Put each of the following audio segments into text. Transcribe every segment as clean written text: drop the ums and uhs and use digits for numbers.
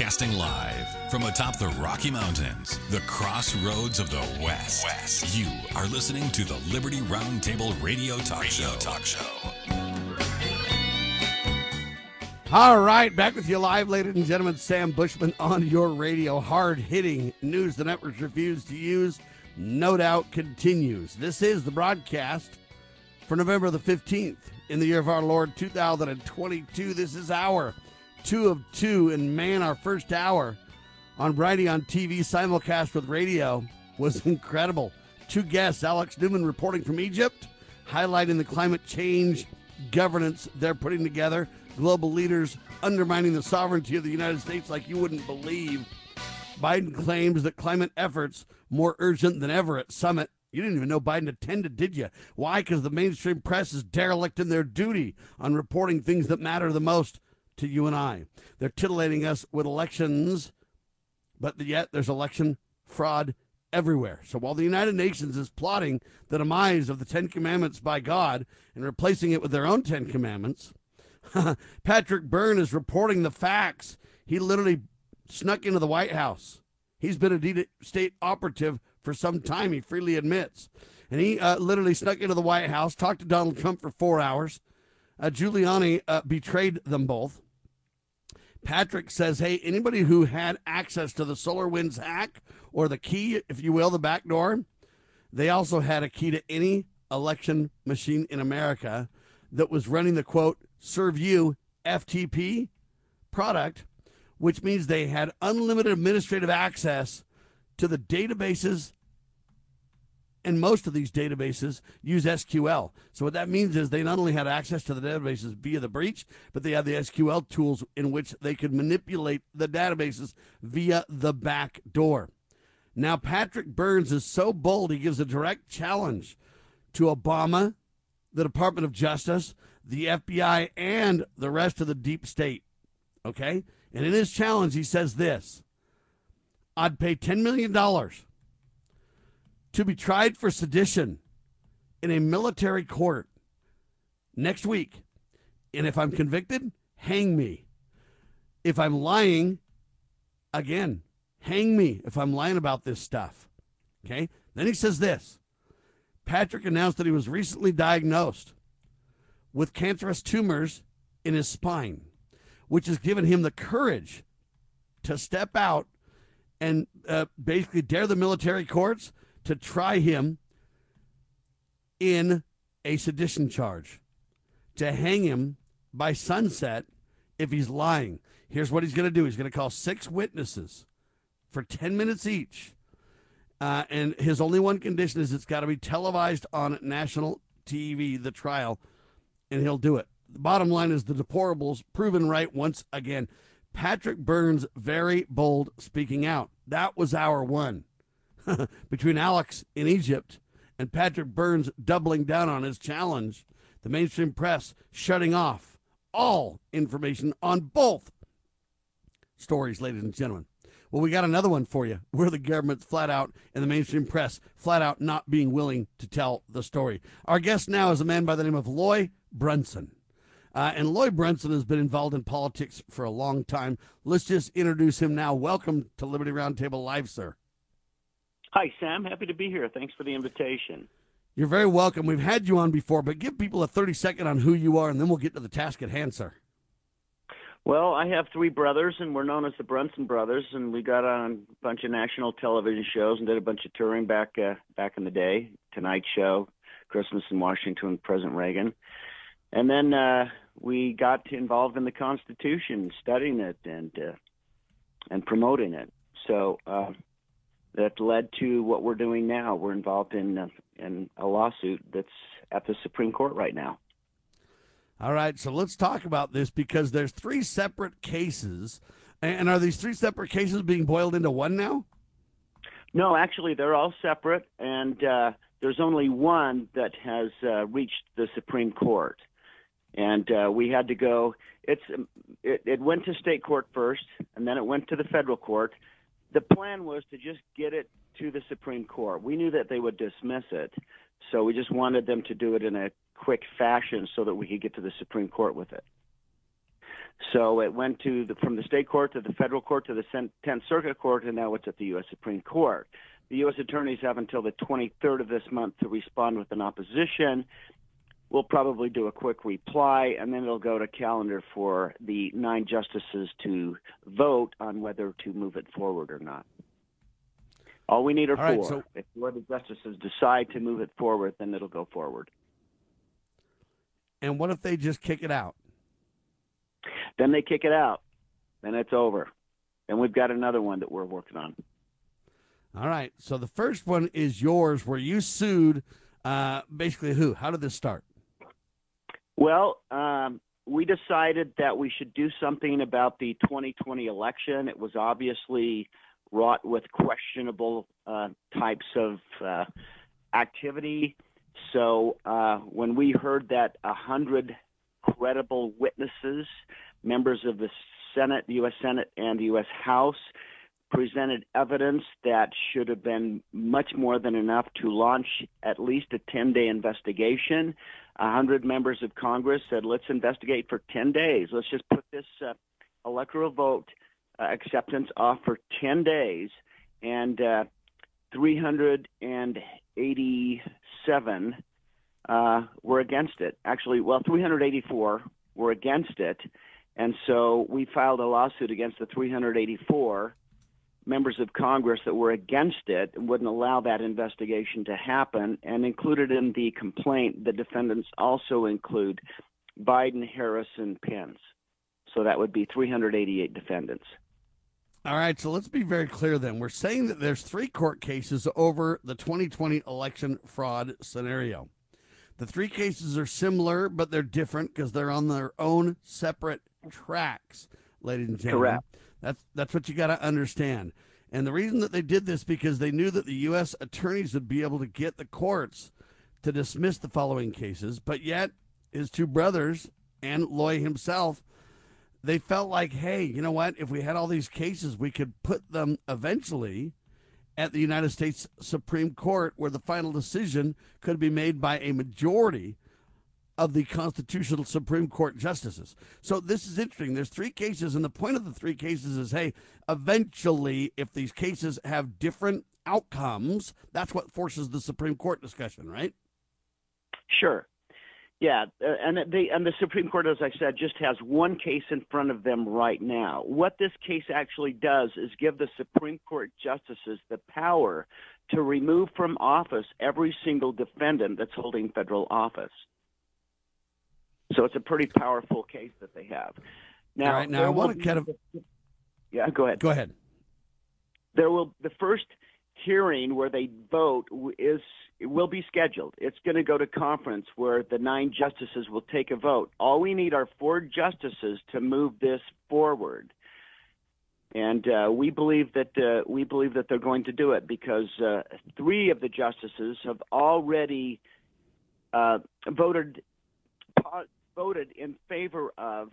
Broadcasting live from atop the Rocky Mountains, the crossroads of the West. You are listening to the Liberty Roundtable Radio Talk Show. All right, back with you live, ladies and gentlemen. Sam Bushman on your radio. Hard-hitting news the networks refuse to use, no doubt, continues. This is the broadcast for November the 15th in the year of our Lord 2022. This is our 2 of 2, and man, our first hour on Brighteon TV simulcast with radio was incredible. 2 guests, Alex Newman reporting from Egypt, highlighting the climate change governance they're putting together. Global leaders undermining the sovereignty of the United States like you wouldn't believe. Biden claims that climate efforts more urgent than ever at summit. You didn't even know Biden attended, did you? Why? Because the mainstream press is derelict in their duty on reporting things that matter the most to you and I. They're titillating us with elections, but yet there's election fraud everywhere. So while the United Nations is plotting the demise of the 10 Commandments by God and replacing it with their own 10 Commandments, Patrick Byrne is reporting the facts. He literally snuck into the White House. He's been a deep state operative for some time, he freely admits. And he literally snuck into the White House, talked to Donald Trump for 4 hours. Giuliani betrayed them both. Patrick says, hey, anybody who had access to the SolarWinds hack, or the key, if you will, the back door, they also had a key to any election machine in America that was running the, quote, Serve You FTP product, which means they had unlimited administrative access to the databases, and most of these databases use SQL. So what that means is they not only had access to the databases via the breach, but they had the SQL tools in which they could manipulate the databases via the back door. Now, Patrick Burns is so bold, he gives a direct challenge to Obama, the Department of Justice, the FBI, and the rest of the deep state. Okay? And in his challenge, he says this: I'd pay $10 million to be tried for sedition in a military court next week. And if I'm convicted, hang me. If I'm lying, again, hang me if I'm lying about this stuff. Okay? Then he says this: Patrick announced that he was recently diagnosed with cancerous tumors in his spine, which has given him the courage to step out and basically dare the military courts to try him in a sedition charge, to hang him by sunset if he's lying. Here's what he's going to do. He's going to call 6 witnesses for 10 minutes each. And his only one condition is it's got to be televised on national TV, the trial, and he'll do it. The bottom line is the deplorables proven right once again. Patrick Burns, very bold, speaking out. That was hour one. Between Alex in Egypt and Patrick Burns doubling down on his challenge, the mainstream press shutting off all information on both stories, ladies and gentlemen. Well, we got another one for you, where the government's flat out and the mainstream press flat out not being willing to tell the story. Our guest now is a man by the name of Loy Brunson. And Loy Brunson has been involved in politics for a long time. Let's just introduce him now. Welcome to Liberty Roundtable Live, sir. Hi, Sam. Happy to be here. Thanks for the invitation. You're very welcome. We've had you on before, but give people a 30-second on who you are, and then we'll get to the task at hand, sir. Well, I have 3 brothers, and we're known as the Brunson brothers, and we got on a bunch of national television shows and did a bunch of touring back in the day. Tonight Show, Christmas in Washington with President Reagan. And then we got involved in the Constitution, studying it and promoting it. So that led to what we're doing now. We're involved in a lawsuit that's at the Supreme Court right now. All right, so let's talk about this, because there's 3 separate cases. And are these 3 separate cases being boiled into one now? No, actually, they're all separate, and there's only one that has reached the Supreme Court. And we had to go. It went to state court first, and then it went to the federal court. The plan was to just get it to the Supreme Court. We knew that they would dismiss it, so we just wanted them to do it in a quick fashion so that we could get to the Supreme Court with it. So it went from the state court to the federal court to the 10th Circuit Court, and now it's at the U.S. Supreme Court. The U.S. attorneys have until the 23rd of this month to respond with an opposition. We'll probably do a quick reply, and then it'll go to calendar for the 9 justices to vote on whether to move it forward or not. All we need are 4. Right, so, if 4 of the justices decide to move it forward, then it'll go forward. And what if they just kick it out? Then they kick it out. Then it's over. And we've got another one that we're working on. All right. So the first one is yours, where you sued basically who? How did this start? Well, we decided that we should do something about the 2020 election. It was obviously wrought with questionable types of activity. So when we heard that 100 credible witnesses, members of the Senate, the U.S. Senate, and the U.S. House, presented evidence that should have been much more than enough to launch at least a 10-day investigation. 100 members of Congress said, let's investigate for 10 days. Let's just put this electoral vote acceptance off for 10 days. And 387 were against it. Actually, 384 were against it. And so we filed a lawsuit against the 384 members of Congress that were against it and wouldn't allow that investigation to happen. And included in the complaint, the defendants also include Biden, Harris, and Pence. So that would be 388 defendants. All right, so let's be very clear then. We're saying that there's 3 court cases over the 2020 election fraud scenario. The 3 cases are similar, but they're different because they're on their own separate tracks, ladies and gentlemen. Correct. That's what you got to understand. And the reason that they did this because they knew that the U.S. attorneys would be able to get the courts to dismiss the following cases, but yet his 2 brothers and Loy himself, they felt like, hey, you know what? If we had all these cases, we could put them eventually at the United States Supreme Court, where the final decision could be made by a majority of the constitutional Supreme Court justices. So this is interesting. There's 3 cases, and the point of the 3 cases is, hey, eventually, if these cases have different outcomes, that's what forces the Supreme Court discussion, right? Sure. Yeah, and the Supreme Court, as I said, just has 1 case in front of them right now. What this case actually does is give the Supreme Court justices the power to remove from office every single defendant that's holding federal office. So it's a pretty powerful case that they have. Now, all right, now I want to kind of... Yeah, go ahead. Go ahead. The first hearing where they vote will be scheduled. It's going to go to conference where the 9 justices will take a vote. All we need are 4 justices to move this forward, and we believe that they're going to do it because 3 of the justices have already voted in favor of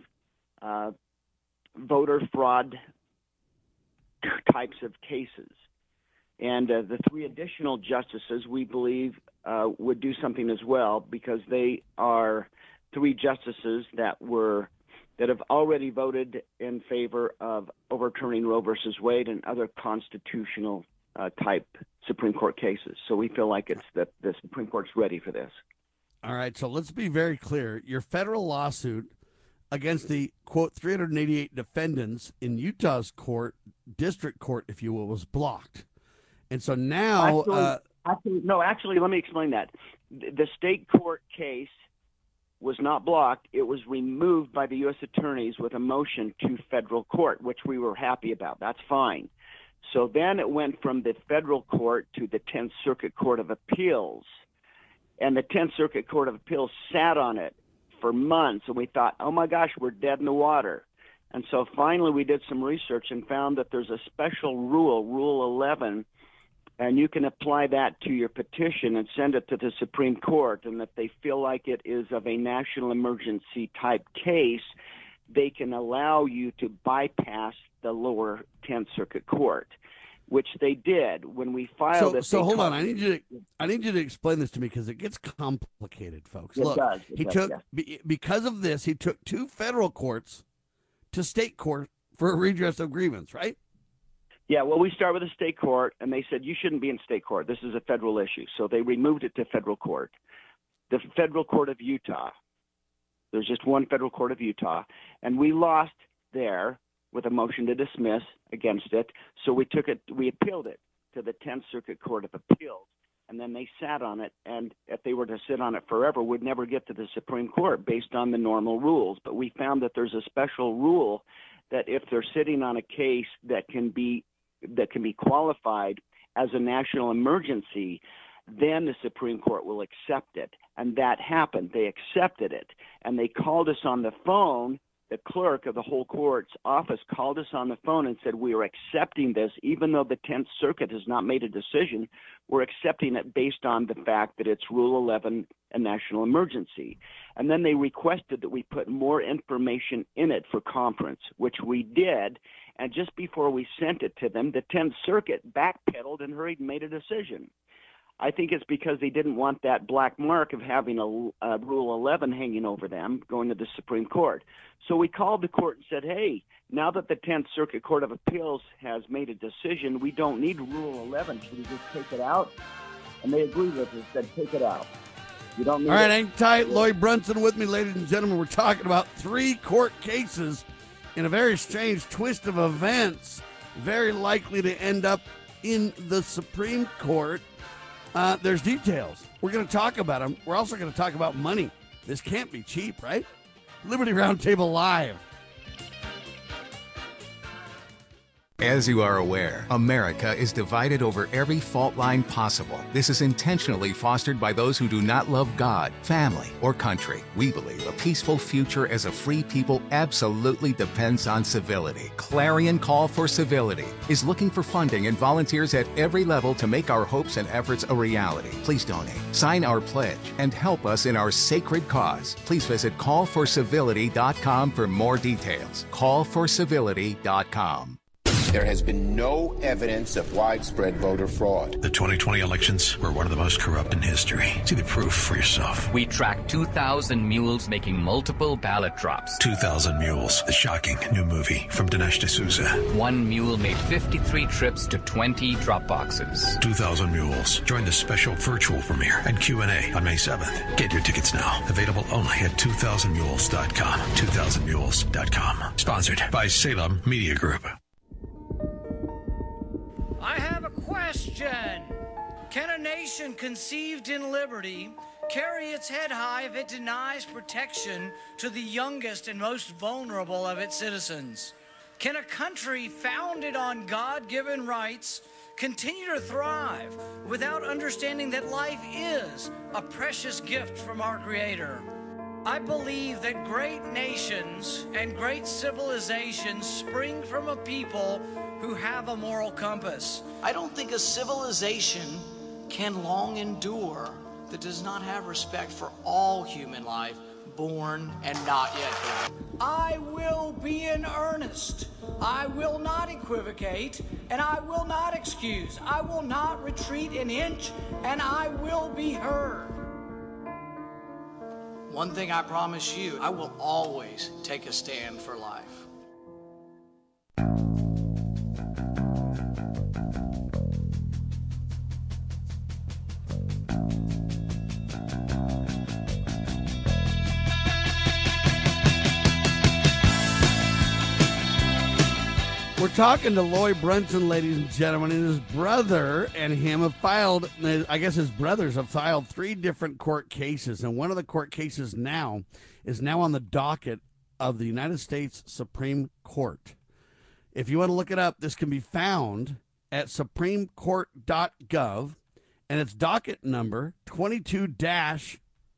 voter fraud types of cases. And the 3 additional justices, we believe, would do something as well because they are 3 justices that have already voted in favor of overturning Roe versus Wade and other constitutional type Supreme Court cases. So we feel like the Supreme Court's ready for this. All right, so let's be very clear. Your federal lawsuit against the, quote, 388 defendants in Utah's district court, if you will, was blocked. And so now... Actually, let me explain that. The state court case was not blocked. It was removed by the U.S. attorneys with a motion to federal court, which we were happy about. That's fine. So then it went from the federal court to the 10th Circuit Court of Appeals. And the 10th Circuit Court of Appeals sat on it for months, and we thought, oh my gosh, we're dead in the water. And so finally we did some research and found that there's a special rule, Rule 11, and you can apply that to your petition and send it to the Supreme Court, and if they feel like it is of a national emergency type case, they can allow you to bypass the lower 10th Circuit Court, which they did when we filed it. So hold on, I need you to explain this to me because it gets complicated, folks. It Look, does. because of this, he took 2 federal courts to state court for a redress of grievance, right? Yeah, well, we start with the state court, and they said, you shouldn't be in state court. This is a federal issue. So they removed it to federal court. The federal court of Utah. There's just one federal court of Utah. And we lost there with a motion to dismiss against it. So we appealed it to the 10th Circuit Court of Appeals. And then they sat on it, and if they were to sit on it forever, we'd never get to the Supreme Court based on the normal rules. But we found that there's a special rule that if they're sitting on a case that can be qualified as a national emergency, then the Supreme Court will accept it. And that happened. They accepted it. And they called us on the phone. The clerk of the whole court's office called us on the phone and said, we are accepting this, even though the 10th Circuit has not made a decision. We're accepting it based on the fact that it's Rule 11, a national emergency. And then they requested that we put more information in it for conference, which we did. And just before we sent it to them, the 10th Circuit backpedaled and hurried and made a decision. I think it's because they didn't want that black mark of having a Rule 11 hanging over them going to the Supreme Court. So we called the court and said, hey, now that the 10th Circuit Court of Appeals has made a decision, we don't need Rule 11. Should we just take it out? And they agreed with us, said take it out. You don't need All right, it. hang tight. Lloyd Brunson with me, ladies and gentlemen. We're talking about 3 court cases in a very strange twist of events, very likely to end up in the Supreme Court. There's details. We're going to talk about them. We're also going to talk about money. This can't be cheap, right? Liberty Roundtable Live. As you are aware, America is divided over every fault line possible. This is intentionally fostered by those who do not love God, family, or country. We believe a peaceful future as a free people absolutely depends on civility. Clarion Call for Civility is looking for funding and volunteers at every level to make our hopes and efforts a reality. Please donate, sign our pledge, and help us in our sacred cause. Please visit callforcivility.com for more details. Callforcivility.com. There has been no evidence of widespread voter fraud. The 2020 elections were one of the most corrupt in history. See the proof for yourself. We tracked 2,000 mules making multiple ballot drops. 2,000 Mules, the shocking new movie from Dinesh D'Souza. One mule made 53 trips to 20 drop boxes. 2,000 Mules. Join the special virtual premiere and Q&A on May 7th. Get your tickets now. Available only at 2000mules.com. 2000mules.com. Sponsored by Salem Media Group. I have a question. Can a nation conceived in liberty carry its head high if it denies protection to the youngest and most vulnerable of its citizens? Can a country founded on God-given rights continue to thrive without understanding that life is a precious gift from our Creator? I believe that great nations and great civilizations spring from a people who have a moral compass. I don't think a civilization can long endure that does not have respect for all human life, born and not yet born. I will be in earnest. I will not equivocate, and I will not excuse. I will not retreat an inch, and I will be heard. One thing I promise you, I will always take a stand for life. We're talking to Lloyd Brunson, ladies and gentlemen, and his brother and him have filed, I guess his brothers have filed 3 different court cases, and one of the court cases now is on the docket of the United States Supreme Court. If you want to look it up, this can be found at supremecourt.gov, and it's docket number 22-380.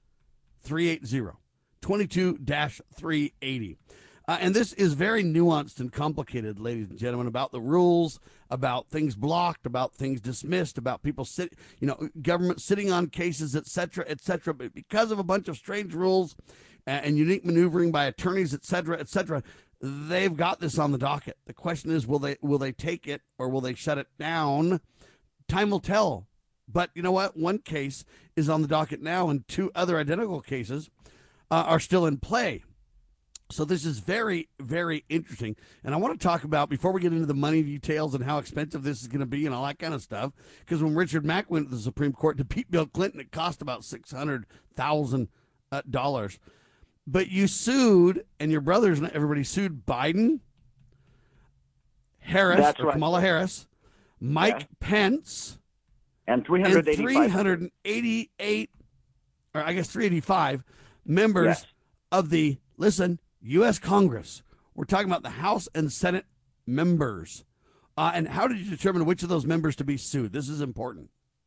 22-380. And this is very nuanced and complicated, ladies and gentlemen, about the rules, about things blocked, about things dismissed, about people government sitting on cases, et cetera, but because of a bunch of strange rules and unique maneuvering by attorneys, et cetera, they've got this on the docket. The question is, will they take it or will they shut it down? Time will tell. But you know what? One case is on the docket now, and 2 other identical cases are still in play. So this is very, very interesting. And I want to talk about, before we get into the money details and how expensive this is going to be and all that kind of stuff, because when Richard Mack went to the Supreme Court to beat Bill Clinton, it cost about $600,000. But you sued, and your brothers and everybody sued Biden, Harris, Kamala Harris, Mike Pence, and 385 members of the, listen, U.S. Congress. We're talking about the House and Senate members. And how did you determine which of those members to be sued? This is important.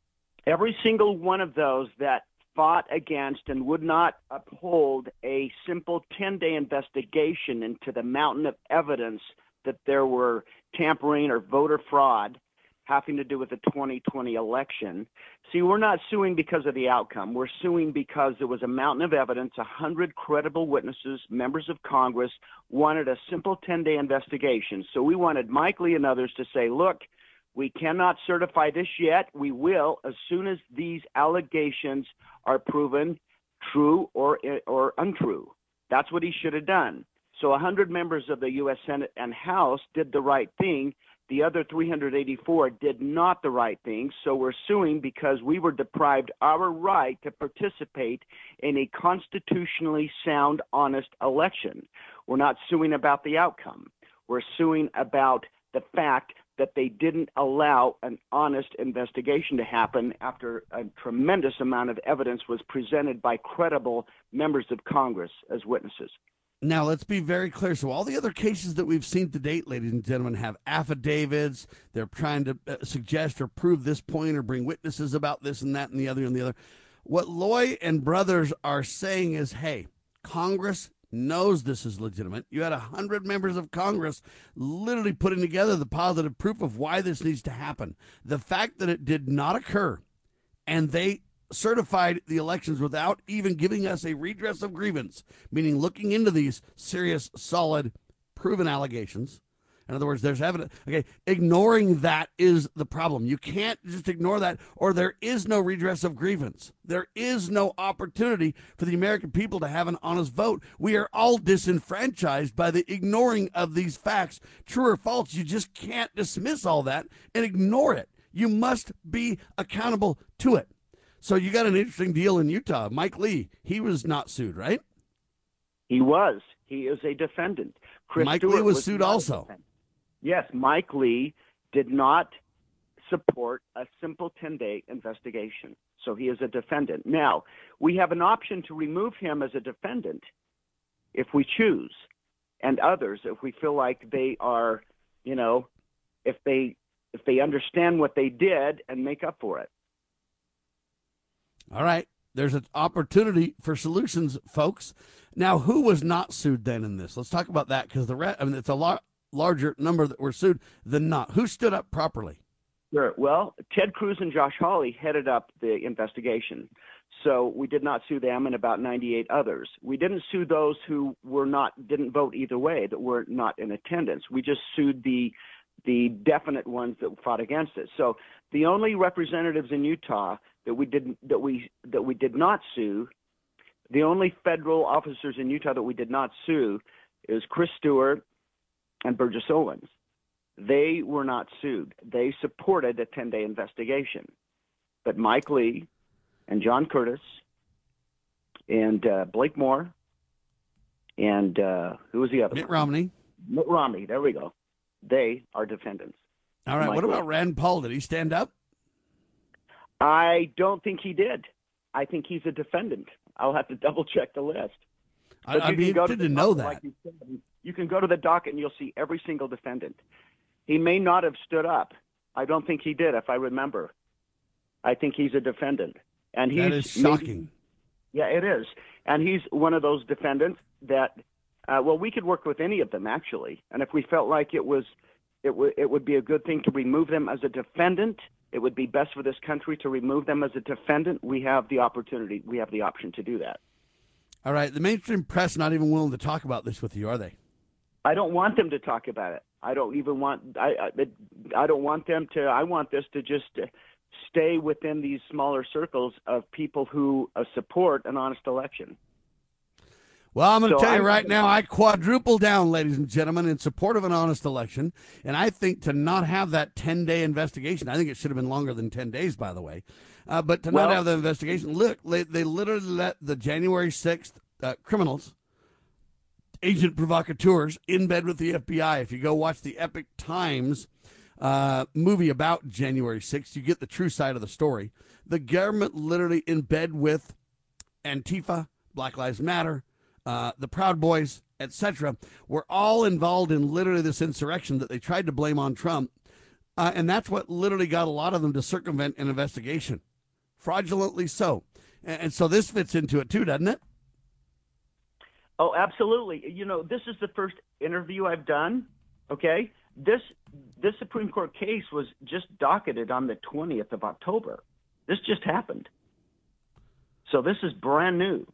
Every single one of those that fought against and would not uphold a simple 10-day investigation into the mountain of evidence that there were tampering or voter fraud having to do with the 2020 election. See, we're not suing because of the outcome. We're suing because there was a mountain of evidence, 100 credible witnesses, members of Congress, wanted a simple 10-day investigation. So we wanted Mike Lee and others to say, look, we cannot certify this yet. We will as soon as these allegations are proven true or untrue. That's what he should have done. So 100 members of the U.S. Senate and House did the right thing. The other 384 did not the right thing, so we're suing because we were deprived our right to participate in a constitutionally sound, honest election. We're not suing about the outcome. We're suing about the fact that they didn't allow an honest investigation to happen after a tremendous amount of evidence was presented by credible members of Congress as witnesses. Now, let's be very clear. So all the other cases that we've seen to date, ladies and gentlemen, have affidavits. They're trying to suggest or prove this point or bring witnesses about this and that and the other and the other. What Loy and brothers are saying is, hey, Congress knows this is legitimate. You had 100 members of Congress literally putting together the positive proof of why this needs to happen. The fact that it did not occur, and they certified the elections without even giving us a redress of grievance, meaning looking into these serious, solid, proven allegations. In other words, there's evidence. Okay, ignoring that is the problem. You can't just ignore that, or there is no redress of grievance. There is no opportunity for the American people to have an honest vote. We are all disenfranchised by the ignoring of these facts. True or false, you just can't dismiss all that and ignore it. You must be accountable to it. So you got an interesting deal in Utah. Mike Lee, he was not sued, right? He was. He is a defendant. Mike Lee was sued also. Yes, Mike Lee did not support a simple 10-day investigation. So he is a defendant. Now, we have an option to remove him as a defendant if we choose, and others if we feel like they are, if they understand what they did and make up for it. All right. There's an opportunity for solutions, folks. Now, who was not sued then in this? Let's talk about that, because it's a lot larger number that were sued than not. Who stood up properly? Sure. Well, Ted Cruz and Josh Hawley headed up the investigation. So we did not sue them and about 98 others. We didn't sue those who didn't vote either way, that were not in attendance. We just sued the definite ones that fought against it. So the only representatives in Utah that we did not sue, the only federal officers in Utah that we did not sue is Chris Stewart and Burgess Owens. They were not sued. They supported a 10-day investigation. But Mike Lee and John Curtis and Blake Moore and who was the other Mitt one? Romney. Mitt Romney, there we go. They are defendants. All right, what about Rand Paul? Did he stand up? I don't think he did. I think he's a defendant. I'll have to double-check the list. I'd be interested to know that. Like you said, you can go to the docket and you'll see every single defendant. He may not have stood up. I don't think he did, if I remember. I think he's a defendant. And that is shocking. Yeah, it is. And he's one of those defendants that, we could work with any of them, actually. And if we felt like it would be a good thing to remove them as a defendant, it would be best for this country to remove them as a defendant, we have the opportunity, we have the option to do that. All right. The mainstream press not even willing to talk about this with you, are they? I don't want them to talk about it. I don't want them to. I want this to just stay within these smaller circles of people who support an honest election. Well, I'm going to So tell you right now, I quadruple down, ladies and gentlemen, in support of an honest election. And I think to not have that 10-day investigation, I think it should have been longer than 10 days, by the way. But to not have the investigation, look, they literally let the January 6th criminals, agent provocateurs, in bed with the FBI. If you go watch the Epic Times movie about January 6th, you get the true side of the story. The government literally in bed with Antifa, Black Lives Matter, the Proud Boys, etc., were all involved in literally this insurrection that they tried to blame on Trump. And that's what literally got a lot of them to circumvent an investigation. Fraudulently so. And so this fits into it too, doesn't it? Oh, absolutely. You know, this is the first interview I've done, okay? This Supreme Court case was just docketed on the 20th of October. This just happened. So this is brand new.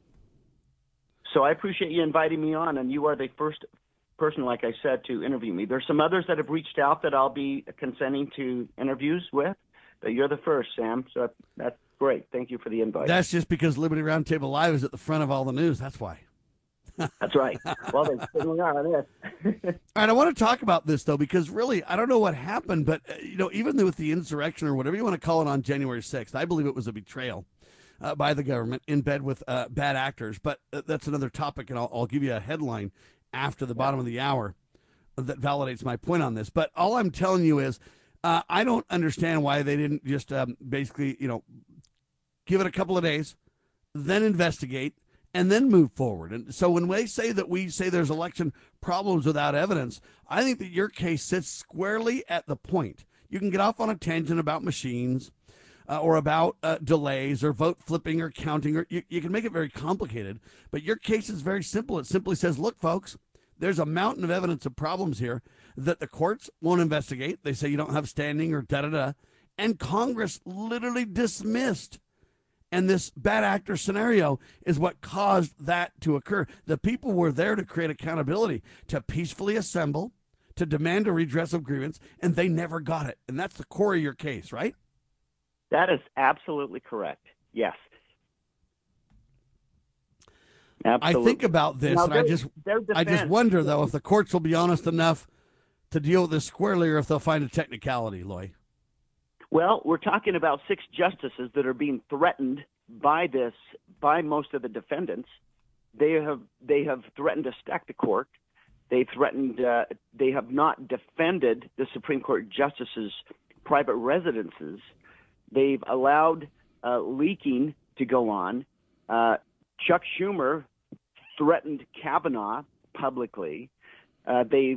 So I appreciate you inviting me on, and you are the first person, like I said, to interview me. There's some others that have reached out that I'll be consenting to interviews with, but you're the first, Sam. So that's great. Thank you for the invite. That's just because Liberty Roundtable Live is at the front of all the news. That's why. That's right. Well, they certainly are on this. All right, I want to talk about this, though, because really, I don't know what happened, but, even with the insurrection or whatever you want to call it on January 6th, I believe it was a betrayal by the government in bed with bad actors. But that's another topic, and I'll give you a headline after the bottom of the hour that validates my point on this. But all I'm telling you is I don't understand why they didn't just basically, give it a couple of days, then investigate, and then move forward. And so when we say there's election problems without evidence, I think that your case sits squarely at the point. You can get off on a tangent about machines or about delays or vote flipping or counting, or you can make it very complicated. But your case is very simple. It simply says, look, folks, there's a mountain of evidence of problems here that the courts won't investigate. They say you don't have standing or da-da-da. And Congress literally dismissed. And this bad actor scenario is what caused that to occur. The people were there to create accountability, to peacefully assemble, to demand a redress of grievance, and they never got it. And that's the core of your case, right? That is absolutely correct. Yes. Absolutely. I think about this, now, and I just wonder, though, if the courts will be honest enough to deal with this squarely, or if they'll find a technicality, Loy. Well, we're talking about 6 justices that are being threatened by most of the defendants. They have threatened to stack the court. They have not defended the Supreme Court justices' private residences. They've allowed leaking to go on. Chuck Schumer threatened Kavanaugh publicly. They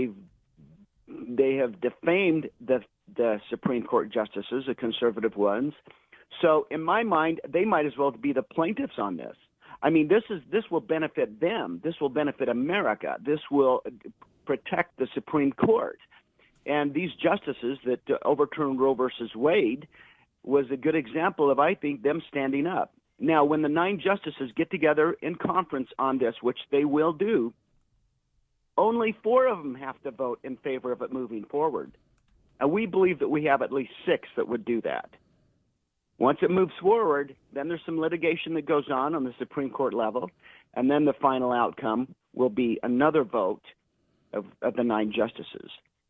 have defamed the Supreme Court justices, the conservative ones. So in my mind, they might as well be the plaintiffs on this. I mean, this will benefit them. This will benefit America. This will protect the Supreme Court. And these justices that overturned Roe versus Wade was a good example of, I think, them standing up. Now, when the 9 justices get together in conference on this, which they will do, only 4 of them have to vote in favor of it moving forward. And we believe that we have at least 6 that would do that. Once it moves forward, then there's some litigation that goes on the Supreme Court level, and then the final outcome will be another vote of the 9 justices.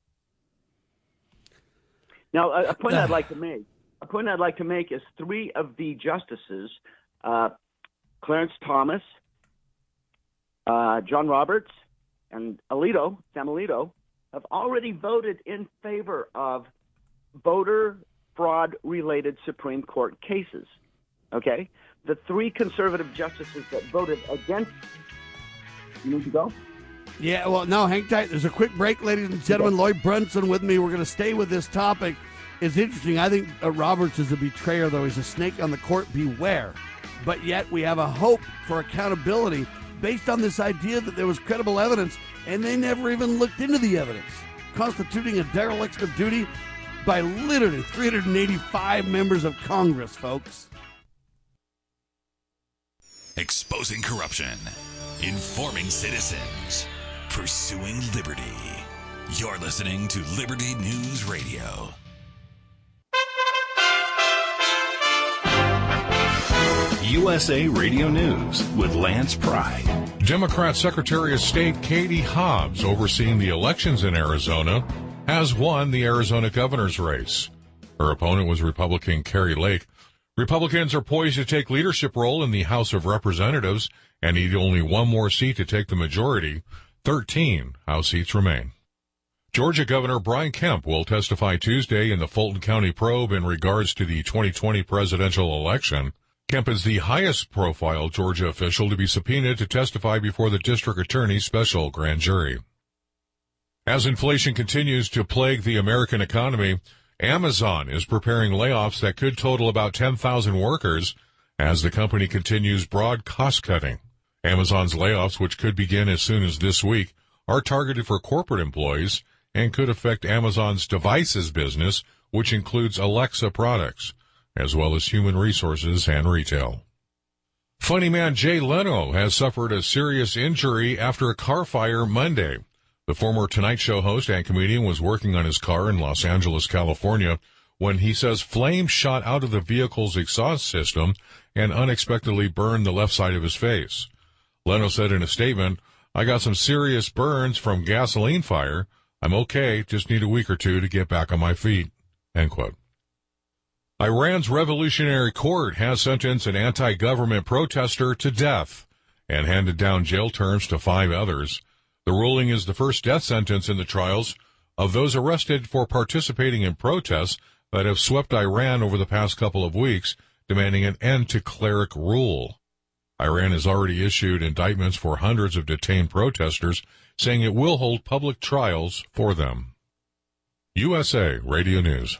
Now, a point I'd like to make is 3 of the justices, Clarence Thomas, John Roberts, and Sam Alito, have already voted in favor of voter fraud-related Supreme Court cases. Okay? The 3 conservative justices that voted against... You need to go? Yeah, well, no, hang tight. There's a quick break, ladies and gentlemen. Lloyd Brunson with me. We're going to stay with this topic. It's interesting. I think Roberts is a betrayer, though. He's a snake on the court. Beware. But yet we have a hope for accountability based on this idea that there was credible evidence, and they never even looked into the evidence, constituting a dereliction of duty by literally 385 members of Congress, folks. Exposing corruption, informing citizens, pursuing liberty. You're listening to Liberty News Radio. USA Radio News with Lance Pride. Democrat Secretary of State Katie Hobbs, overseeing the elections in Arizona, has won the Arizona governor's race. Her opponent was Republican Kari Lake. Republicans are poised to take leadership role in the House of Representatives and need only one more seat to take the majority. 13 House seats remain. Georgia Governor Brian Kemp will testify Tuesday in the Fulton County probe in regards to the 2020 presidential election. Kemp is the highest-profile Georgia official to be subpoenaed to testify before the district attorney's special grand jury. As inflation continues to plague the American economy, Amazon is preparing layoffs that could total about 10,000 workers as the company continues broad cost-cutting. Amazon's layoffs, which could begin as soon as this week, are targeted for corporate employees and could affect Amazon's devices business, which includes Alexa products, as well as human resources and retail. Funny man Jay Leno has suffered a serious injury after a car fire Monday. The former Tonight Show host and comedian was working on his car in Los Angeles, California, when he says flames shot out of the vehicle's exhaust system and unexpectedly burned the left side of his face. Leno said in a statement, "I got some serious burns from gasoline fire. I'm okay, just need a week or two to get back on my feet." End quote. Iran's Revolutionary Court has sentenced an anti-government protester to death and handed down jail terms to 5 others. The ruling is the first death sentence in the trials of those arrested for participating in protests that have swept Iran over the past couple of weeks, demanding an end to cleric rule. Iran has already issued indictments for hundreds of detained protesters, saying it will hold public trials for them. USA Radio News.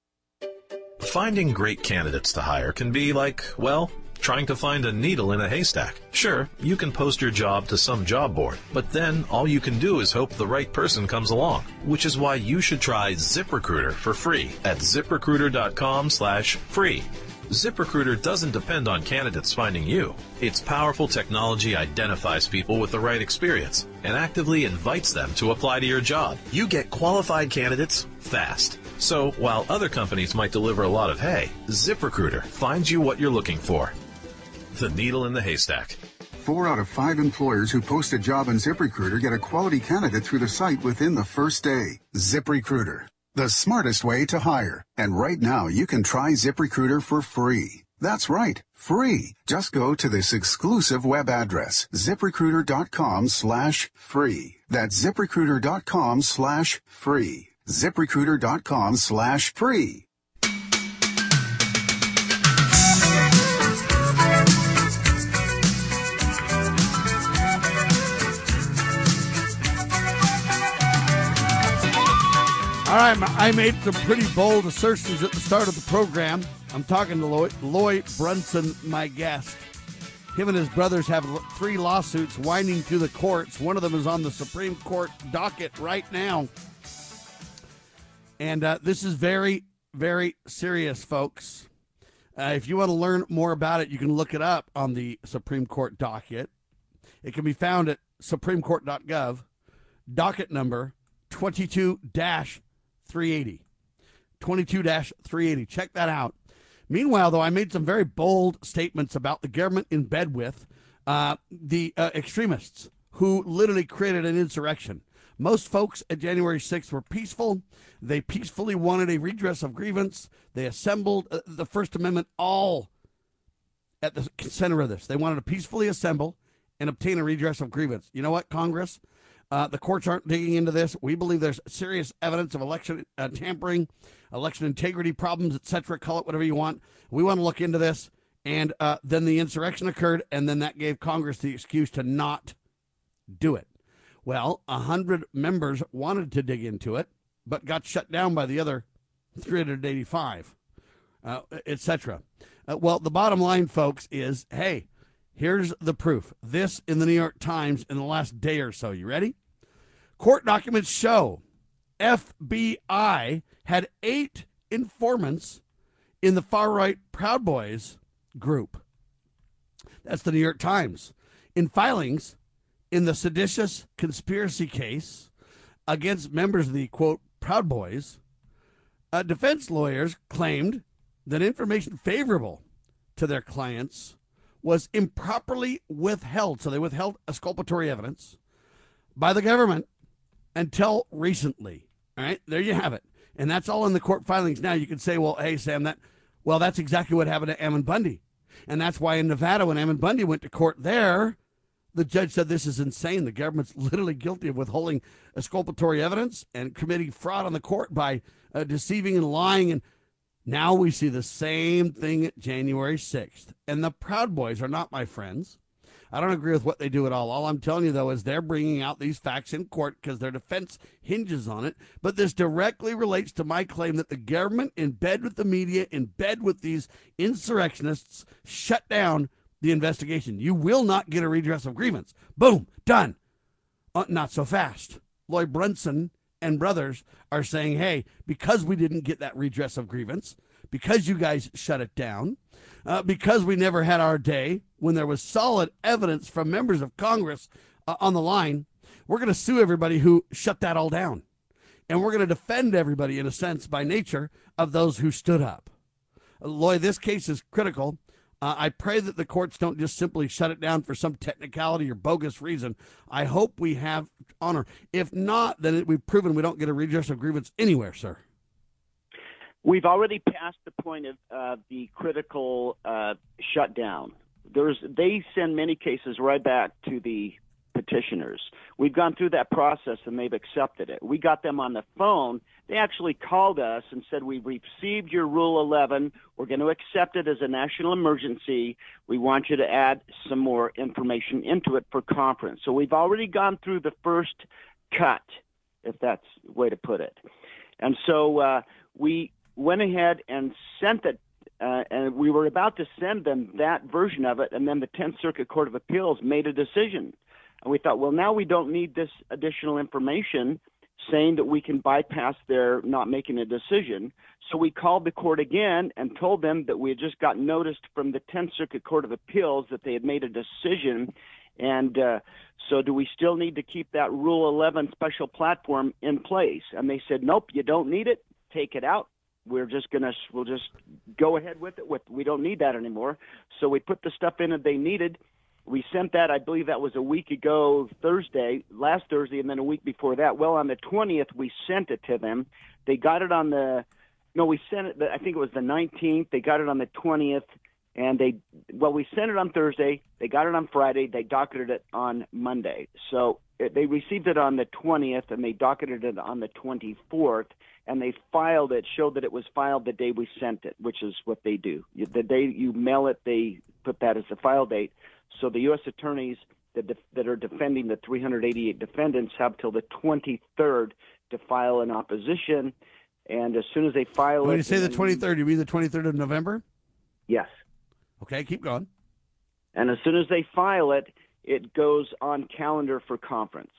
Finding great candidates to hire can be like, well, trying to find a needle in a haystack. Sure, you can post your job to some job board, but then all you can do is hope the right person comes along, which is why you should try ZipRecruiter for free at ZipRecruiter.com/free. ZipRecruiter doesn't depend on candidates finding you. Its powerful technology identifies people with the right experience and actively invites them to apply to your job. You get qualified candidates fast. So while other companies might deliver a lot of hay, ZipRecruiter finds you what you're looking for. The needle in the haystack. 4 out of 5 employers who post a job on ZipRecruiter get a quality candidate through the site within the first day. ZipRecruiter, the smartest way to hire. And right now, you can try ZipRecruiter for free. That's right, free. Just go to this exclusive web address, ZipRecruiter.com/free. That's ZipRecruiter.com/free. ZipRecruiter.com/free. All right, I made some pretty bold assertions at the start of the program. I'm talking to Lloyd Brunson, my guest. Him and his brothers have 3 lawsuits winding through the courts. One of them is on the Supreme Court docket right now. And this is very, very serious, folks. If you want to learn more about it, you can look it up on the Supreme Court docket. It can be found at supremecourt.gov, docket number 22-380. 22-380. Check that out. Meanwhile, though, I made some very bold statements about the government in bed with the extremists who literally created an insurrection. Most folks at January 6th were peaceful. They peacefully wanted a redress of grievance. They assembled the First Amendment all at the center of this. They wanted to peacefully assemble and obtain a redress of grievance. You know what, Congress? The courts aren't digging into this. We believe there's serious evidence of election tampering, election integrity problems, etc. Call it whatever you want. We want to look into this. And then the insurrection occurred, and then that gave Congress the excuse to not do it. Well, 100 members wanted to dig into it, but got shut down by the other 385, etc. Well, the bottom line, folks, is, hey, here's the proof. This in the New York Times in the last day or so. You ready? Court documents show FBI had 8 informants in the far-right Proud Boys group. That's the New York Times. In filings in the seditious conspiracy case against members of the, quote, Proud Boys, defense lawyers claimed that information favorable to their clients was improperly withheld. So they withheld exculpatory evidence by the government until recently. All right, there you have it. And that's all in the court filings. Now you can say, well, hey, Sam, that's exactly what happened to Ammon Bundy. And that's why in Nevada, when Ammon Bundy went to court there, the judge said this is insane. The government's literally guilty of withholding exculpatory evidence and committing fraud on the court by deceiving and lying. And now we see the same thing at January 6th. And the Proud Boys are not my friends. I don't agree with what they do at all. All I'm telling you, though, is they're bringing out these facts in court because their defense hinges on it. But this directly relates to my claim that the government, in bed with the media, in bed with these insurrectionists, shut down the investigation. You will not get a redress of grievance. Boom, done. Not so fast. Lloyd Brunson and brothers are saying, hey, because we didn't get that redress of grievance, because you guys shut it down, because we never had our day when there was solid evidence from members of Congress on the line, we're going to sue everybody who shut that all down. And we're going to defend everybody, in a sense, by nature, of those who stood up. Lloyd, this case is critical. I pray that the courts don't just simply shut it down for some technicality or bogus reason. I hope we have honor. If not, then we've proven we don't get a redress of grievance anywhere, sir. We've already passed the point of the critical shutdown. They send many cases right back to the petitioners. We've gone through that process, and they've accepted it. We got them on the phone. They actually called us and said, we've received your Rule 11. We're going to accept it as a national emergency. We want you to add some more information into it for conference. So we've already gone through the first cut, if that's the way to put it. And so we went ahead and sent it, and we were about to send them that version of it, and then the 10th Circuit Court of Appeals made a decision. And we thought, well, now we don't need this additional information saying that we can bypass their not making a decision. So we called the court again and told them that we had just got noticed from the 10th Circuit Court of Appeals that they had made a decision. And so do we still need to keep that Rule 11 special platform in place? And they said, nope, you don't need it. Take it out. We'll just go ahead with it. We don't need that anymore. So we put the stuff in that they needed. We sent that, I believe that was a week ago, last Thursday, and then a week before that. Well, on the 20th, we sent it to them. They got it on we sent it, I think it was the 19th. They got it on the 20th, and we sent it on Thursday. They got it on Friday. They docketed it on Monday. So they received it on the 20th, and they docketed it on the 24th, and they filed it, showed that it was filed the day we sent it, which is what they do. The day you mail it, they put that as the file date. So the U.S. attorneys that are defending the 388 defendants have till the 23rd to file an opposition. And as soon as they file when you say the 23rd, you mean the 23rd of November? Yes. Okay, keep going. And as soon as they file it, it goes on calendar for conference.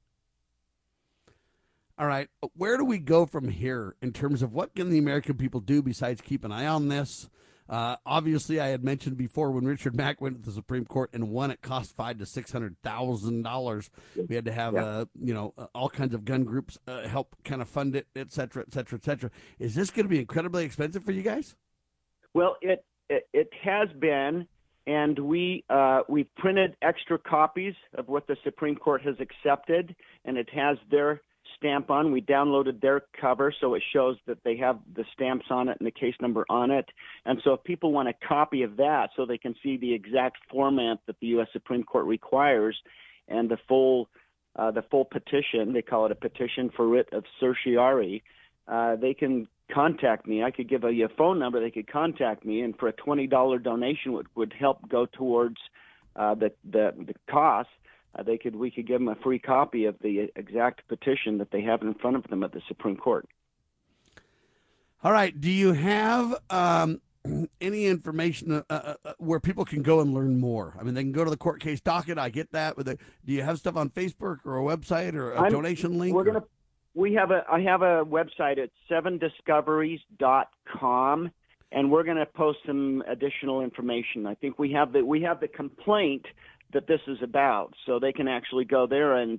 All right. Where do we go from here in terms of what can the American people do besides keep an eye on this? Obviously, I had mentioned before when Richard Mack went to the Supreme Court and won, it cost $500,000 to $600,000. We had to have, all kinds of gun groups help kind of fund it, et cetera, et cetera, et cetera. Is this going to be incredibly expensive for you guys? Well, it has been, and we've printed extra copies of what the Supreme Court has accepted, and it has their stamp on. We downloaded their cover, so it shows that they have the stamps on it and the case number on it. And so if people want a copy of that so they can see the exact format that the U.S. Supreme Court requires and the full petition, they call it a petition for writ of certiorari, they can contact me. I could give you a phone number. They could contact me, and for a $20 donation would help go towards the cost. We could give them a free copy of the exact petition that they have in front of them at the Supreme Court. All right. Do you have any information where people can go and learn more? I mean, they can go to the court case docket. I get that. But do you have stuff on Facebook or a website or a donation link? I have a website at 7discoveries.com, and we're going to post some additional information. I think we have the complaint that this is about, so they can actually go there and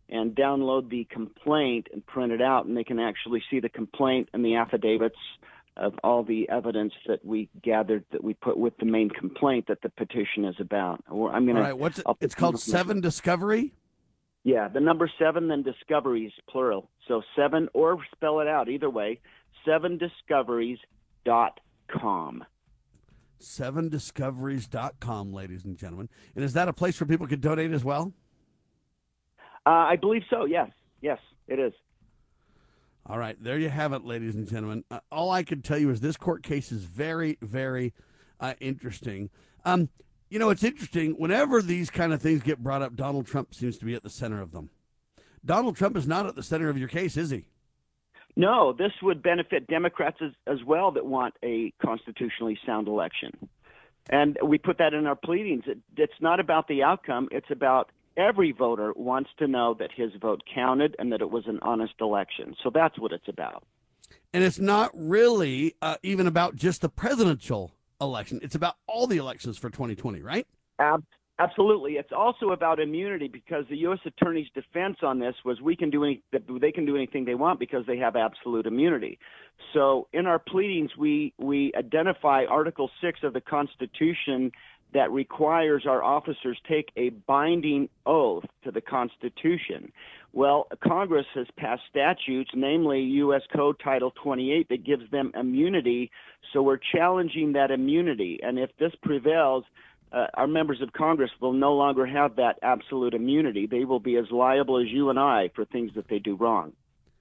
download the complaint and print it out, and they can actually see the complaint and the affidavits of all the evidence that we gathered that we put with the main complaint that the petition is about. I'm going to. All right, it's called 7 Discovery? Yeah, the number 7, then discoveries, plural. So 7, or spell it out either way, 7discoveries.com. 7discoveries.com, ladies and gentlemen. And is that a place where people could donate as well? I believe so, yes. Yes, it is. All right, there you have it, ladies and gentlemen. All I can tell you is this court case is very, very interesting. It's interesting. Whenever these kind of things get brought up, Donald Trump seems to be at the center of them. Donald Trump is not at the center of your case, is he? No, this would benefit Democrats as well that want a constitutionally sound election. And we put that in our pleadings. It's not about the outcome. It's about every voter wants to know that his vote counted and that it was an honest election. So that's what it's about. And it's not really even about just the presidential election. It's about all the elections for 2020, right? Absolutely. It's also about immunity because the U.S. Attorney's defense on this was they can do anything they want because they have absolute immunity. So in our pleadings, we identify Article 6 of the Constitution that requires our officers take a binding oath to the Constitution. Well, Congress has passed statutes, namely U.S. Code Title 28, that gives them immunity, so we're challenging that immunity. And if this prevails, our members of Congress will no longer have that absolute immunity. They will be as liable as you and I for things that they do wrong.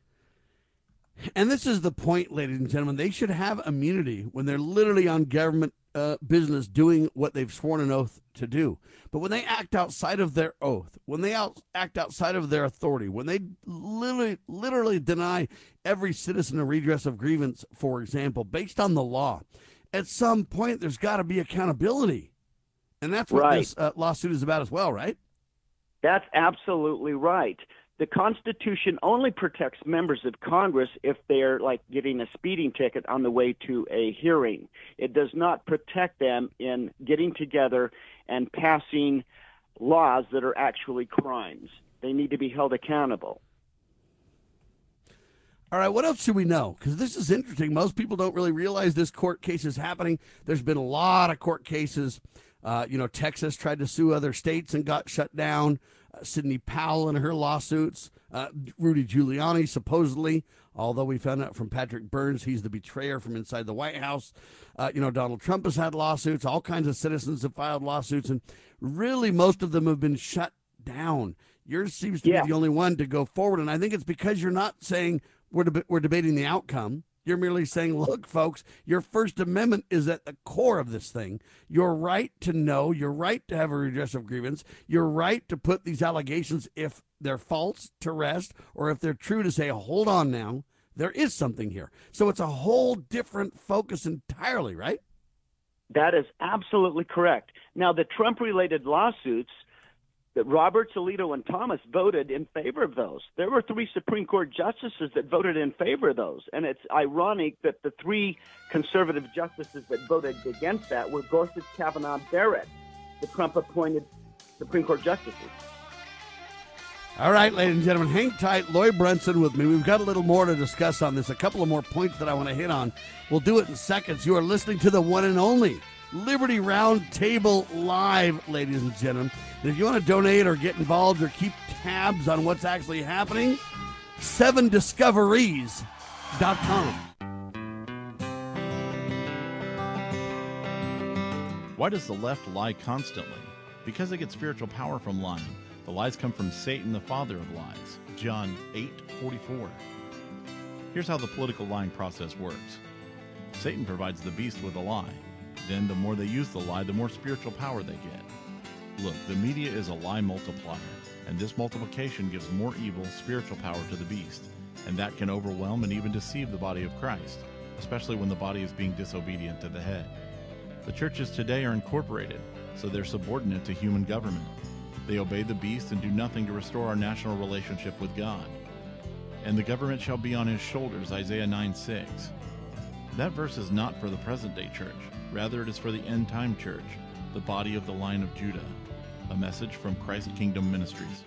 And this is the point, ladies and gentlemen. They should have immunity when they're literally on government business doing what they've sworn an oath to do. But when they act outside of their oath, when they act outside of their authority, when they literally deny every citizen a redress of grievance, for example, based on the law, at some point there's got to be accountability. And that's what this lawsuit is about as well, right? That's absolutely right. The Constitution only protects members of Congress if they're like getting a speeding ticket on the way to a hearing. It does not protect them in getting together and passing laws that are actually crimes. They need to be held accountable. All right, what else should we know? Because this is interesting. Most people don't really realize this court case is happening. There's been a lot of court cases. Texas tried to sue other states and got shut down. Sidney Powell and her lawsuits. Rudy Giuliani, supposedly, although we found out from Patrick Burns he's the betrayer from inside the White House. Donald Trump has had lawsuits. All kinds of citizens have filed lawsuits. And really, most of them have been shut down. Yours seems to be the only one to go forward. And I think it's because you're not saying we're debating the outcome. You're merely saying, look, folks, your First Amendment is at the core of this thing. Your right to know, your right to have a redress of grievance, your right to put these allegations, if they're false, to rest, or if they're true, to say, hold on now, there is something here. So it's a whole different focus entirely, right? That is absolutely correct. Now, the Trump-related lawsuits, that Roberts, Alito, and Thomas voted in favor of those. There were 3 Supreme Court justices that voted in favor of those. And it's ironic that the 3 conservative justices that voted against that were Gorsuch, Kavanaugh, Barrett, the Trump-appointed Supreme Court justices. All right, ladies and gentlemen, hang tight. Lloyd Brunson with me. We've got a little more to discuss on this, a couple of more points that I want to hit on. We'll do it in seconds. You are listening to the one and only Liberty Roundtable Live, ladies and gentlemen. And if you want to donate or get involved or keep tabs on what's actually happening, 7discoveries.com. Why does the left lie constantly? Because they get spiritual power from lying. The lies come from Satan, the father of lies. John 8:44. Here's how the political lying process works. Satan provides the beast with a lie. Then the more they use the lie, the more spiritual power they get. Look, the media is a lie multiplier, and this multiplication gives more evil spiritual power to the beast, and that can overwhelm and even deceive the body of Christ, especially when the body is being disobedient to the head. The churches today are incorporated, so they're subordinate to human government. They obey the beast and do nothing to restore our national relationship with God. And the government shall be on his shoulders, Isaiah 9:6. That verse is not for the present-day church. Rather, it is for the end-time church, the body of the line of Judah. A message from Christ Kingdom Ministries.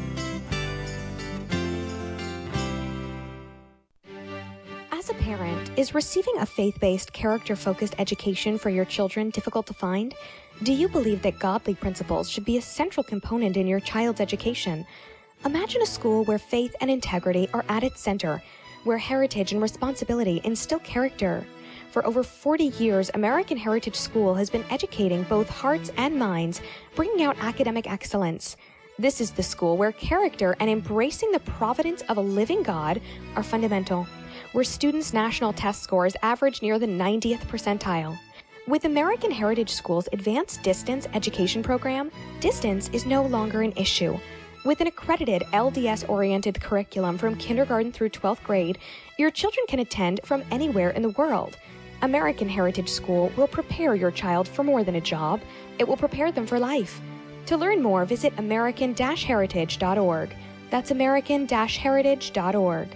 As a parent, Is receiving a faith-based, character-focused education for your children difficult to find? Do you believe that godly principles should be a central component in your child's education? Imagine a school where faith and integrity are at its center, where heritage and responsibility instill character. For over 40 years, American Heritage School has been educating both hearts and minds, bringing out academic excellence. This is the school where character and embracing the providence of a living God are fundamental, where students' national test scores average near the 90th percentile. With American Heritage School's advanced distance education program, distance is no longer an issue. With an accredited LDS-oriented curriculum from kindergarten through 12th grade, your children can attend from anywhere in the world. American Heritage School will prepare your child for more than a job. It will prepare them for life. To learn more, visit american-heritage.org. That's american-heritage.org.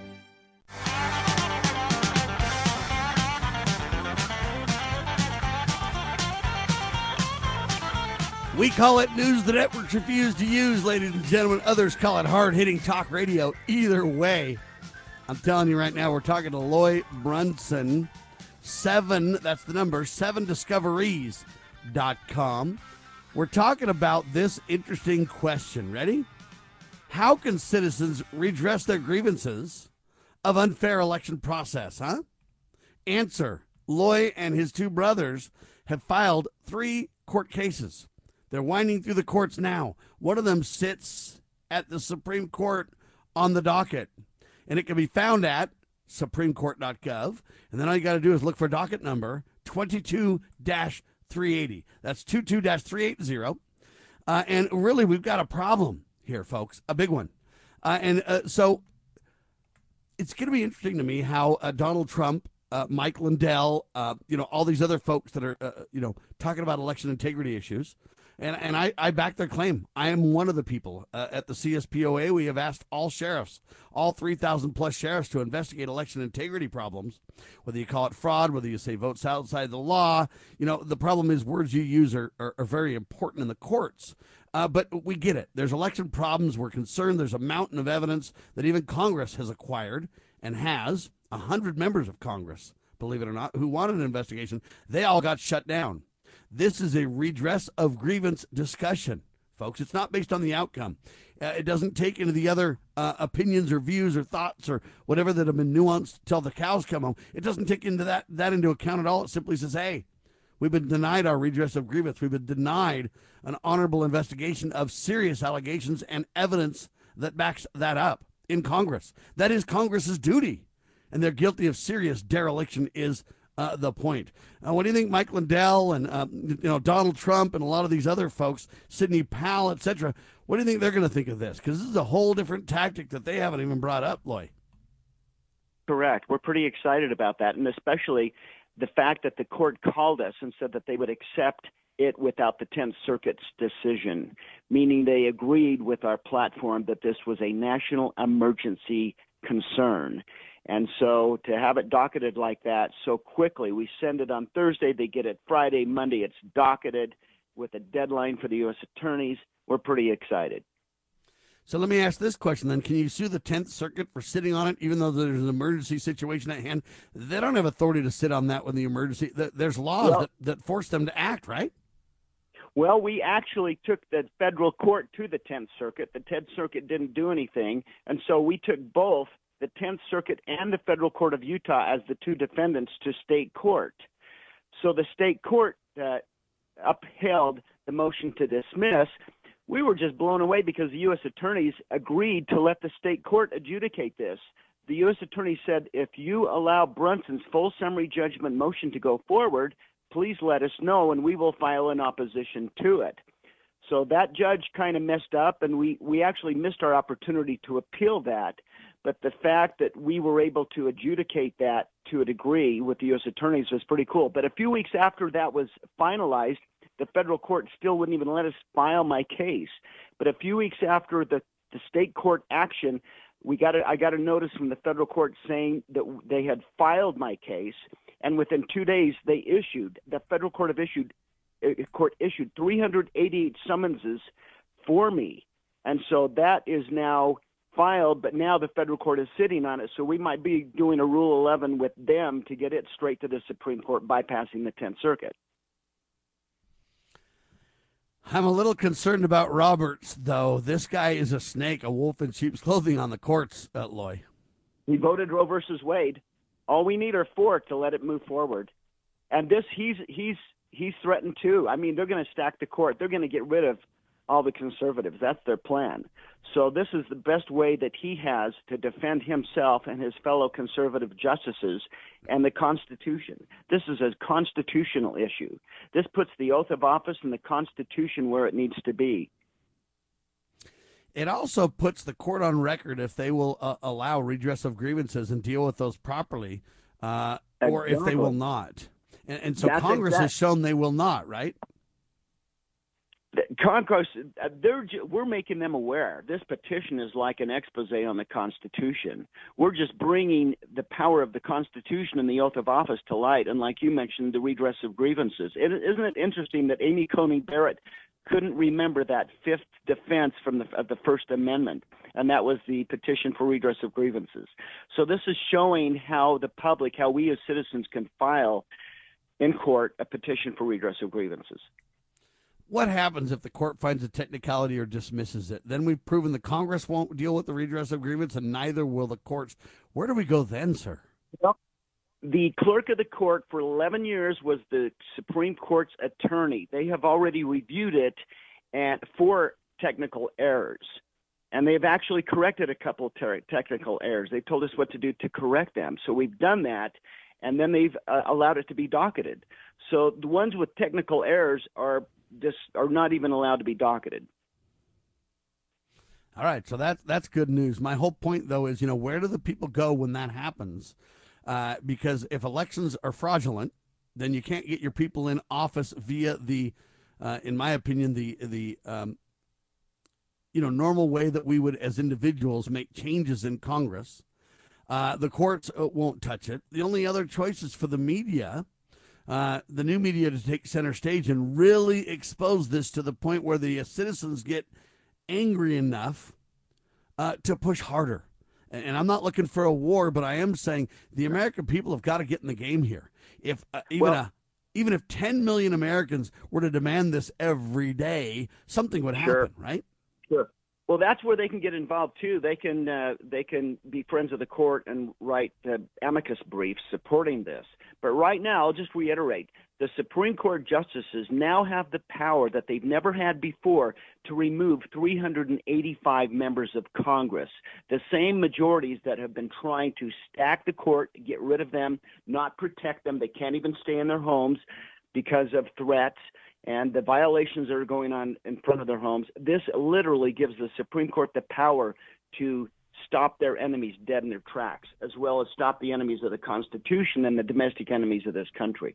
We call it news the networks refuse to use, ladies and gentlemen. Others call it hard-hitting talk radio. Either way, I'm telling you right now, we're talking to Loy Brunson. 7, that's the number, 7discoveries.com. We're talking about this interesting question. Ready? How can citizens redress their grievances of unfair election process, huh? Answer, Loy and his 2 brothers have filed 3 court cases. They're winding through the courts now. One of them sits at the Supreme Court on the docket, and it can be found at supremecourt.gov. And then all you got to do is look for docket number 22-380. That's 22-380. And really, we've got a problem here, folks, a big one. So it's going to be interesting to me how Donald Trump, Mike Lindell, all these other folks that are, talking about election integrity issues. And I back their claim. I am one of the people at the CSPOA. We have asked all sheriffs, all 3,000 plus sheriffs, to investigate election integrity problems, whether you call it fraud, whether you say votes outside the law. The problem is words you use are very important in the courts. But we get it. There's election problems. We're concerned. There's a mountain of evidence that even Congress has acquired and has 100 members of Congress, believe it or not, who wanted an investigation. They all got shut down. This is a redress of grievance discussion, folks. It's not based on the outcome. It doesn't take into the other opinions or views or thoughts or whatever that have been nuanced till the cows come home. It doesn't take into that into account at all. It simply says, hey, we've been denied our redress of grievance. We've been denied an honorable investigation of serious allegations and evidence that backs that up in Congress. That is Congress's duty, and they're guilty of serious dereliction is the point. What do you think Mike Lindell and Donald Trump and a lot of these other folks, Sidney Powell, etc., what do you think they're going to think of this? Because this is a whole different tactic that they haven't even brought up, Loy. Correct. We're pretty excited about that, and especially the fact that the court called us and said that they would accept it without the 10th Circuit's decision, meaning they agreed with our platform that this was a national emergency concern. And so to have it docketed like that so quickly, we send it on Thursday, they get it Friday, Monday, it's docketed with a deadline for the U.S. attorneys. We're pretty excited. So let me ask this question then. Can you sue the 10th Circuit for sitting on it, even though there's an emergency situation at hand? They don't have authority to sit on that when the emergency, there's laws that force them to act, right? Well, we actually took the federal court to the 10th Circuit. The 10th Circuit didn't do anything, and so we took both the 10th Circuit and the Federal Court of Utah as the 2 defendants to state court. So the state court upheld the motion to dismiss. We were just blown away because the U.S. attorneys agreed to let the state court adjudicate this. The U.S. attorney said, if you allow Brunson's full summary judgment motion to go forward, please let us know and we will file an opposition to it. So that judge kind of messed up, and we actually missed our opportunity to appeal that. But the fact that we were able to adjudicate that to a degree with the U.S. attorneys was pretty cool. But a few weeks after that was finalized, the federal court still wouldn't even let us file my case. But a few weeks after the state court action, I got a notice from the federal court saying that they had filed my case, and within 2 days the federal court issued 388 summonses for me. And so that is now filed, but now the federal court is sitting on it. So we might be doing a Rule 11 with them to get it straight to the Supreme Court, bypassing the 10th Circuit. I'm a little concerned about Roberts, though. This guy is a snake, a wolf in sheep's clothing on the courts, Loy. He voted Roe versus Wade. All we need are 4 to let it move forward. And this, he's threatened too. I mean, they're going to stack the court. They're going to get rid of all the conservatives. That's their plan. So this is the best way that he has to defend himself and his fellow conservative justices and the Constitution. This is a constitutional issue. This puts the oath of office and the Constitution where it needs to be. It also puts the court on record if they will allow redress of grievances and deal with those properly, or if they will not. And so that's Congress has shown they will not, right? Congress, we're making them aware. This petition is like an expose on the Constitution. We're just bringing the power of the Constitution and the oath of office to light. And like you mentioned, the redress of grievances. Isn't it interesting that Amy Coney Barrett couldn't remember that fifth defense from the First Amendment, and that was the petition for redress of grievances. So this is showing how the public, how we as citizens can file in court a petition for redress of grievances. What happens if the court finds a technicality or dismisses it? Then we've proven the Congress won't deal with the redress of grievance, and neither will the courts. Where do we go then, sir? Well, the clerk of the court for 11 years was the Supreme Court's attorney. They have already reviewed it for technical errors, and they've actually corrected a couple of technical errors. They've told us what to do to correct them. So we've done that, and then they've allowed it to be docketed. So the ones with technical errors are not even allowed to be docketed. All right, so that's good news. My whole point, though, is, where do the people go when that happens? Because if elections are fraudulent, then you can't get your people in office via the, in my opinion, the normal way that we would, as individuals, make changes in Congress. The courts won't touch it. The only other choice is for the media. The new media to take center stage and really expose this to the point where the citizens get angry enough to push harder. And I'm not looking for a war, but I am saying the American people have got to get in the game here. If even if 10 million Americans were to demand this every day, something would happen, right? Sure. Well, that's where they can get involved too. They can be friends of the court and write amicus briefs supporting this. But right now, I'll just reiterate, the Supreme Court justices now have the power that they've never had before to remove 385 members of Congress, the same majorities that have been trying to stack the court, get rid of them, not protect them. They can't even stay in their homes because of threats and the violations that are going on in front of their homes. This literally gives the Supreme Court the power to stop their enemies dead in their tracks, as well as stop the enemies of the Constitution and the domestic enemies of this country.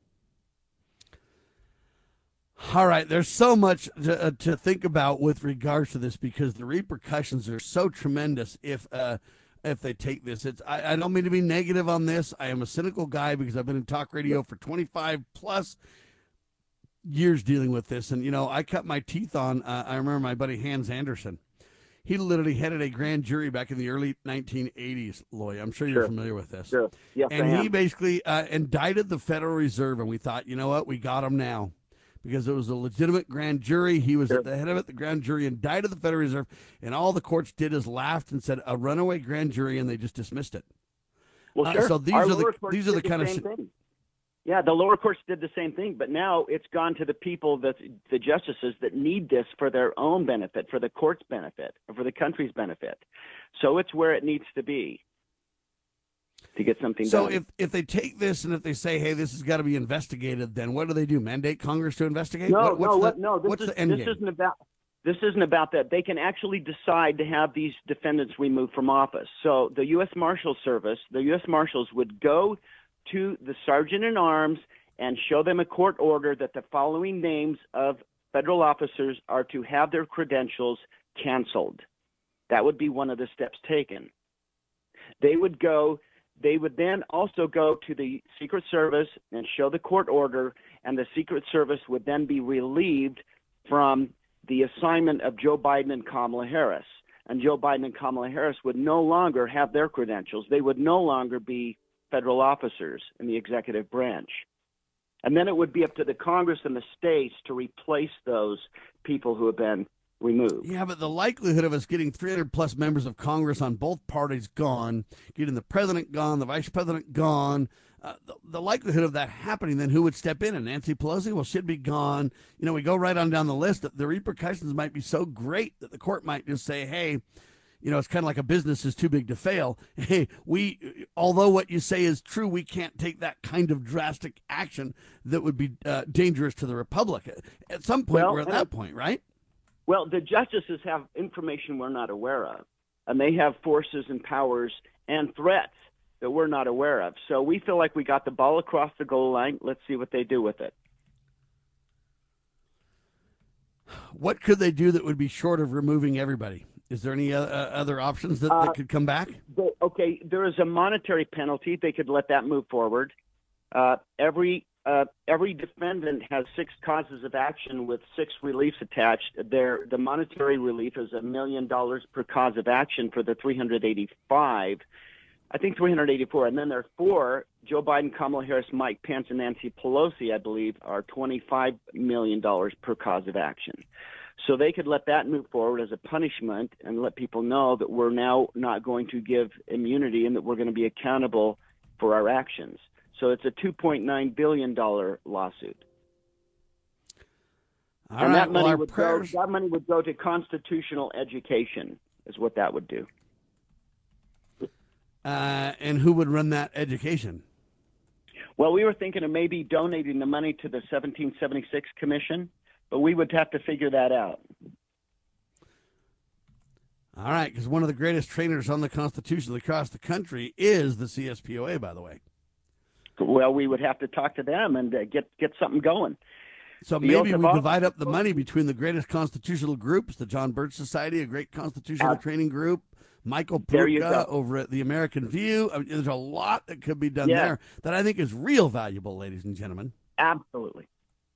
All right, there's so much to think about with regards to this, because the repercussions are so tremendous if they take this. I don't mean to be negative on this. I am a cynical guy because I've been in talk radio for 25 plus years dealing with this. And, I cut my teeth on, I remember my buddy Hans Anderson. He literally headed a grand jury back in the early 1980s, Loy. I'm sure you're familiar with this. Sure. Yes, and he basically indicted the Federal Reserve, and we thought, you know what, we got him now. Because it was a legitimate grand jury. He was at the head of it. The grand jury indicted the Federal Reserve, and all the courts did is laughed and said, a runaway grand jury, and they just dismissed it. Well, sure. So these are the kind of thing. Yeah, the lower courts did the same thing, but now it's gone to the people, the justices that need this for their own benefit, for the court's benefit, or for the country's benefit. So it's where it needs to be to get something done. So if they take this and if they say, hey, this has got to be investigated, then what do? Mandate Congress to investigate? What's the end game? This isn't about that. They can actually decide to have these defendants removed from office. So the U.S. Marshal Service, the U.S. Marshals would go to the sergeant in arms and show them a court order that the following names of federal officers are to have their credentials canceled. That would be one of the steps taken. They would then also go to the Secret Service and show the court order, and the Secret Service would then be relieved from the assignment of Joe Biden and Kamala Harris. and Joe Biden and Kamala Harris would no longer have their credentials. They would no longer be federal officers in the executive branch. And then it would be up to the Congress and the states to replace those people who have been removed. Yeah, but the likelihood of us getting 300-plus members of Congress on both parties gone, getting the president gone, the vice president gone, the likelihood of that happening, then who would step in? And Nancy Pelosi, well, she'd be gone. You know, we go right on down the list. The repercussions might be so great that the court might just say, hey, you know, it's kind of like a business is too big to fail. Hey, although what you say is true, we can't take that kind of drastic action that would be dangerous to the republic. At some point, we're at that point, right? Well, the justices have information we're not aware of, and they have forces and powers and threats that we're not aware of. So we feel like we got the ball across the goal line. Let's see what they do with it. What could they do that would be short of removing everybody? Is there any other options that could come back? Okay, there is a monetary penalty. They could let that move forward. Every defendant has 6 causes of action with 6 reliefs attached. The monetary relief is $1 million per cause of action for the 385. I think 384, and then there are 4, Joe Biden, Kamala Harris, Mike Pence, and Nancy Pelosi, I believe, are $25 million per cause of action. So they could let that move forward as a punishment and let people know that we're now not going to give immunity and that we're going to be accountable for our actions. So it's a $2.9 billion lawsuit. That money would go to constitutional education is what that would do. And who would run that education? Well, we were thinking of maybe donating the money to the 1776 Commission, but we would have to figure that out. All right, because one of the greatest trainers on the Constitution across the country is the CSPOA, by the way. Well, we would have to talk to them and get something going. So maybe we divide up the money between the greatest constitutional groups, the John Birch Society, a great constitutional training group, Michael Pruka over at the American View. I mean, there's a lot that could be done there that I think is real valuable, ladies and gentlemen. Absolutely.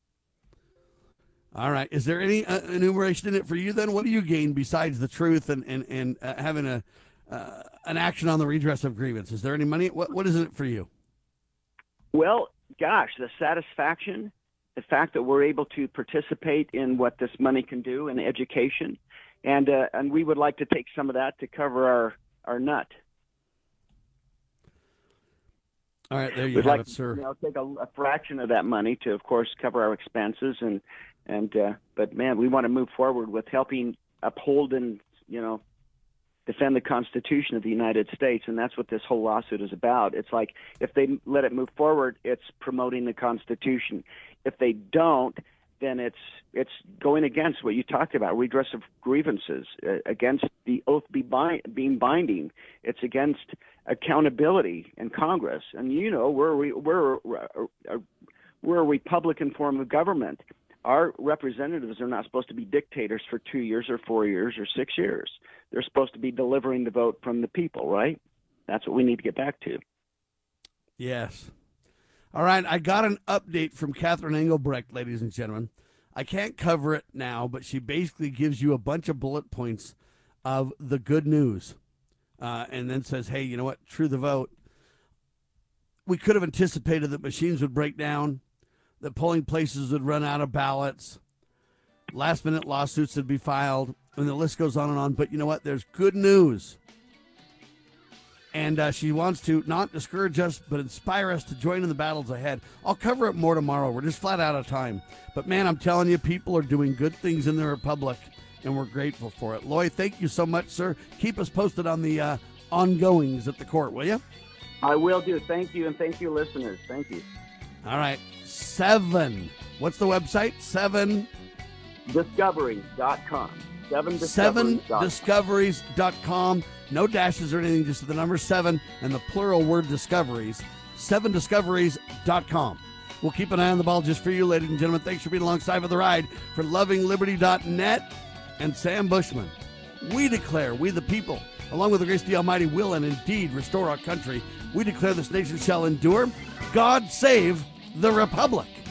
All right. Is there any enumeration in it for you then? What do you gain besides the truth and having an action on the redress of grievance? Is there any money? What is it for you? Well, gosh, the satisfaction, the fact that we're able to participate in what this money can do in education, and we would like to take some of that to cover our nut. All right, there you have it, sir. Take a fraction of that money to, of course, cover our expenses, but man, we want to move forward with helping uphold and defend the Constitution of the United States, and that's what this whole lawsuit is about. It's like if they let it move forward, it's promoting the Constitution. If they don't, then it's going against what you talked about, redress of grievances, against the oath being binding. It's against accountability in Congress. And we're a Republican form of government. Our representatives are not supposed to be dictators for 2 years or 4 years or 6 years. They're supposed to be delivering the vote from the people, right? That's what we need to get back to. Yes. All right, I got an update from Catherine Engelbrecht, ladies and gentlemen. I can't cover it now, but she basically gives you a bunch of bullet points of the good news and then says, hey, you know what, true the vote. We could have anticipated that machines would break down, that polling places would run out of ballots, last-minute lawsuits would be filed, and the list goes on and on. But you know what? There's good news. And she wants to not discourage us, but inspire us to join in the battles ahead. I'll cover it more tomorrow. We're just flat out of time. But, man, I'm telling you, people are doing good things in the Republic, and we're grateful for it. Loy, thank you so much, sir. Keep us posted on the ongoings at the court, will you? I will do. Thank you, and thank you, listeners. Thank you. All right. 7. What's the website? 7discoveries.com. 7discoveries.com. No dashes or anything, just the number 7 and the plural word discoveries. 7discoveries.com. We'll keep an eye on the ball just for you, ladies and gentlemen. Thanks for being alongside for the ride. For lovingliberty.net and Sam Bushman, we declare, we the people, along with the grace of the Almighty, will and indeed restore our country. We declare this nation shall endure. God save the Republic.